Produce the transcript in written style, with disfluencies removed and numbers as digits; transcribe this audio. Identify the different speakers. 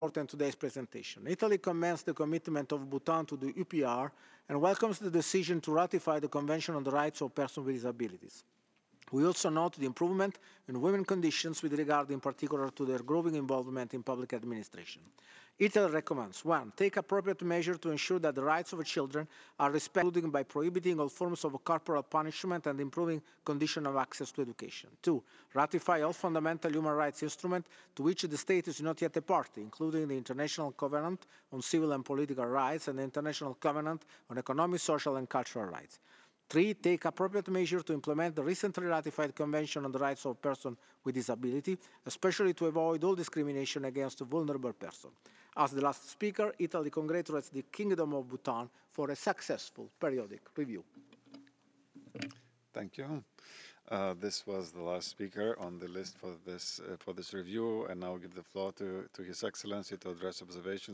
Speaker 1: in today's presentation. Italy commends the commitment of Bhutan to the UPR and welcomes the decision to ratify the Convention on the Rights of Persons with Disabilities. We also note the improvement in women's conditions with regard in particular to their growing involvement in public administration. Italy recommends 1. Take appropriate measures to ensure that the rights of children are respected, including by prohibiting all forms of corporal punishment and improving conditions of access to education. 2. Ratify all fundamental human rights instruments to which the state is not yet a party, including the International Covenant on Civil and Political Rights and the International Covenant on Economic, Social and Cultural Rights. 3. Take appropriate measures to implement the recently ratified Convention on the Rights of Persons with Disability, especially to avoid all discrimination against vulnerable persons. As the last speaker, Italy congratulates the Kingdom of Bhutan for a successful periodic review.
Speaker 2: Thank you. This was the last speaker on the list for this review, and now give the floor to His Excellency to address observations